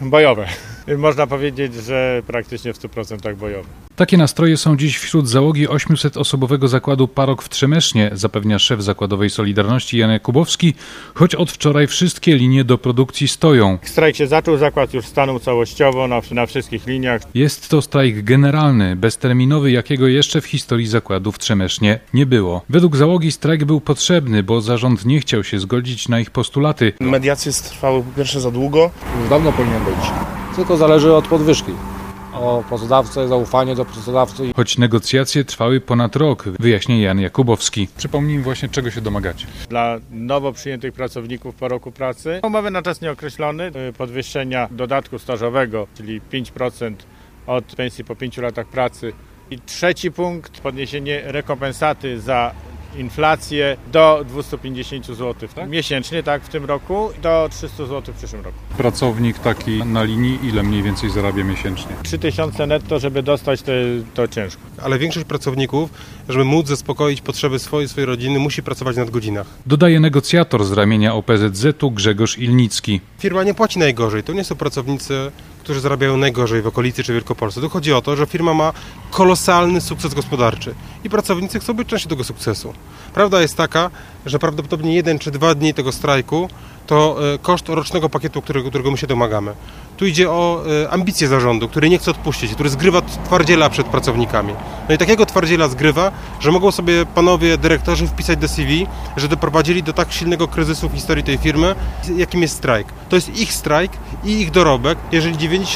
Bojowe. Można powiedzieć, że praktycznie w 100% bojowe. Takie nastroje są dziś wśród załogi 800-osobowego zakładu Parok w Trzemesznie, zapewnia szef zakładowej Solidarności Jan Jakubowski, choć od wczoraj wszystkie linie do produkcji stoją. Strajk się zaczął, zakład już stanął całościowo na wszystkich liniach. Jest to strajk generalny, bezterminowy, jakiego jeszcze w historii zakładu w Trzemesznie nie było. Według załogi strajk był potrzebny, bo zarząd nie chciał się zgodzić na ich postulaty. Mediacje trwały po pierwsze za długo. Już dawno powinien być. Tylko zależy od podwyżki. O pracodawcę, zaufanie do pracodawcy. Choć negocjacje trwały ponad rok, wyjaśnia Jan Jakubowski. Przypomnij im właśnie, czego się domagacie. Dla nowo przyjętych pracowników po roku pracy umowy na czas nieokreślony, podwyższenia dodatku stażowego, czyli 5% od pensji po 5 latach pracy. I trzeci punkt, podniesienie rekompensaty za inflację do 250 zł miesięcznie, tak, w tym roku, do 300 zł w przyszłym roku. Pracownik taki na linii, ile mniej więcej zarabia miesięcznie? 3000 netto, żeby dostać to ciężko. Ale większość pracowników, żeby móc zaspokoić potrzeby swojej rodziny, musi pracować na nadgodzinach. Dodaje negocjator z ramienia OPZZ-u Grzegorz Ilnicki. Firma nie płaci najgorzej. To nie są pracownicy, którzy zarabiają najgorzej w okolicy czy Wielkopolsce. Tu chodzi o to, że firma ma kolosalny sukces gospodarczy i pracownicy chcą być częścią tego sukcesu. Prawda jest taka, że prawdopodobnie 1 czy 2 dni tego strajku to koszt rocznego pakietu, którego my się domagamy. Tu idzie o ambicje zarządu, który nie chce odpuścić, który zgrywa twardziela przed pracownikami. No i takiego twardziela zgrywa, że mogą sobie panowie dyrektorzy wpisać do CV, że doprowadzili do tak silnego kryzysu w historii tej firmy, jakim jest strajk. To jest ich strajk i ich dorobek, jeżeli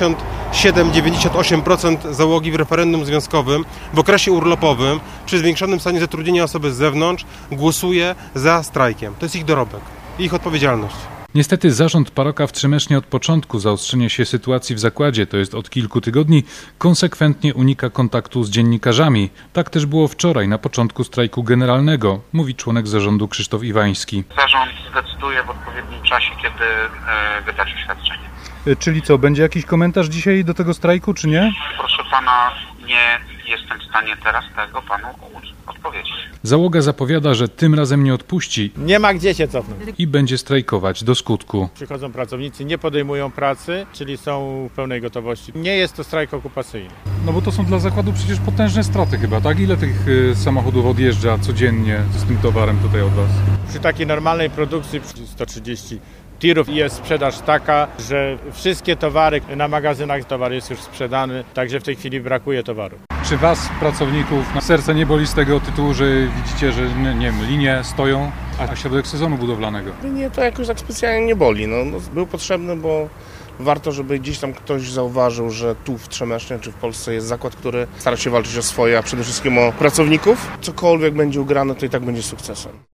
97-98% załogi w referendum związkowym w okresie urlopowym przy zwiększonym stanie zatrudnienia osoby z zewnątrz głosuje za strajkiem. To jest ich dorobek i ich odpowiedzialność. Niestety zarząd Paroka w Trzemesznie od początku zaostrzenia się sytuacji w zakładzie, to jest od kilku tygodni, konsekwentnie unika kontaktu z dziennikarzami. Tak też było wczoraj, na początku strajku generalnego, mówi członek zarządu Krzysztof Iwański. Zarząd zdecyduje w odpowiednim czasie, kiedy wydać oświadczenie. Czyli co, będzie jakiś komentarz dzisiaj do tego strajku, czy nie? Proszę pana, nie jestem w stanie teraz tego panu odpowiedzieć. Załoga zapowiada, że tym razem nie odpuści Nie ma gdzie się cofnąć. i będzie strajkować do skutku. Przychodzą pracownicy, nie podejmują pracy, czyli są w pełnej gotowości. Nie jest to strajk okupacyjny. No bo to są dla zakładu przecież potężne straty chyba, tak? Ile tych samochodów odjeżdża codziennie z tym towarem tutaj od was? Przy takiej normalnej produkcji 130 tirów jest sprzedaż taka, że wszystkie towary na magazynach, towar jest już sprzedany, także w tej chwili brakuje towaru. Czy was, pracowników, serce nie boli z tego tytułu, że widzicie, że nie wiem, linie stoją, a środek sezonu budowlanego? Nie, to jakoś tak specjalnie nie boli. No, był potrzebny, bo warto, żeby gdzieś tam ktoś zauważył, że tu w Trzemesznie czy w Polsce jest zakład, który stara się walczyć o swoje, a przede wszystkim o pracowników. Cokolwiek będzie ugrane, to i tak będzie sukcesem.